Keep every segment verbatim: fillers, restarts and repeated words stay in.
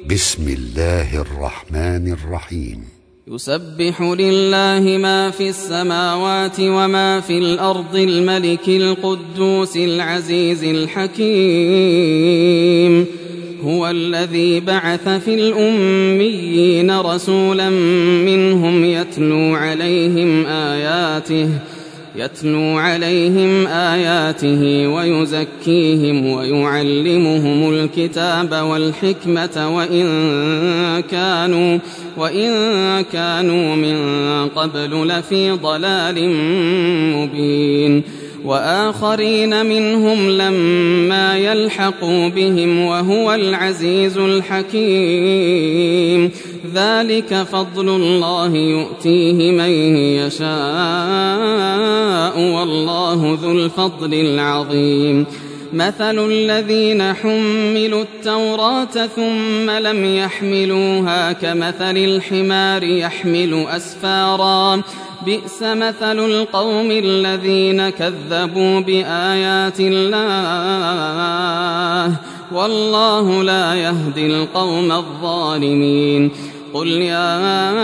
بسم الله الرحمن الرحيم. يسبح لله ما في السماوات وما في الأرض الملك القدوس العزيز الحكيم. هو الذي بعث في الأميين رسولا منهم يتلو عليهم آياته يتلو عليهم آياته ويزكيهم ويعلمهم الكتاب والحكمة وإن كانوا وإن كانوا من قبل لفي ضلال مبين. وآخرين منهم لما يلحقوا بهم وهو العزيز الحكيم. ذلك فضل الله يؤتيه من يشاء والله ذو الفضل العظيم. مثل الذين حملوا التوراة ثم لم يحملوها كمثل الحمار يحمل أسفارا بئس مثل القوم الذين كذبوا بآيات الله والله لا يهدي القوم الظالمين. قل يا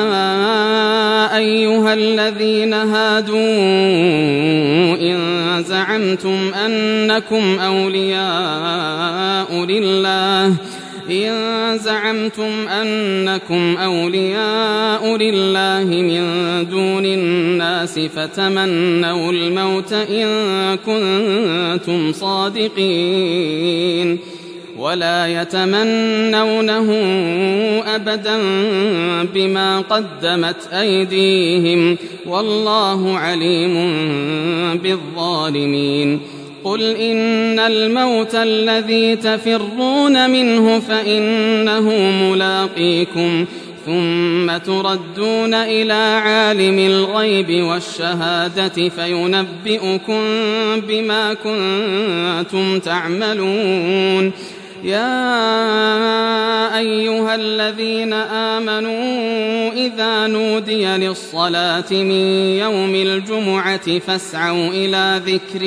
أيها الذين هادوا إن زعمتم أنكم أولياء لله إن زعمتم أنكم أولياء لله من دون الناس فتمنوا الموت إن كنتم صادقين ولا يتمنونه أبدا بما قدمت أيديهم والله عليم بالظالمين. قل إن الموت الذي تفرون منه فإنه ملاقيكم ثم تردون إلى عالم الغيب والشهادة فينبئكم بما كنتم تعملون. يا أيها الذين آمنوا إذا نودي للصلاة من يوم الجمعة فاسعوا إلى ذكر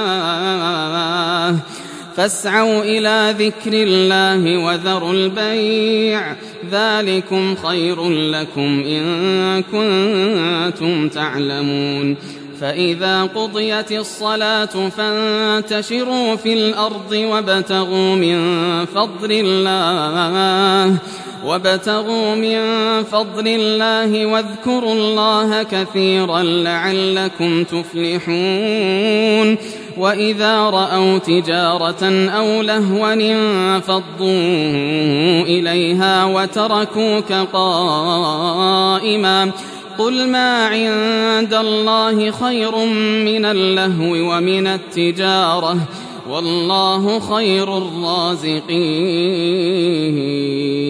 الله فاسعوا إلى ذكر الله وذروا البيع ذلكم خير لكم إن كنتم تعلمون. فإذا قضيت الصلاة فانتشروا في الأرض وابتغوا من فضل الله وابتغوا من فضل الله واذكروا الله كثيرا لعلكم تفلحون. وإذا رأوا تجارة أو لهوا انفضوا إليها وتركوك قائما قل ما عند الله خير من اللهو ومن التجارة والله خير الرازقين.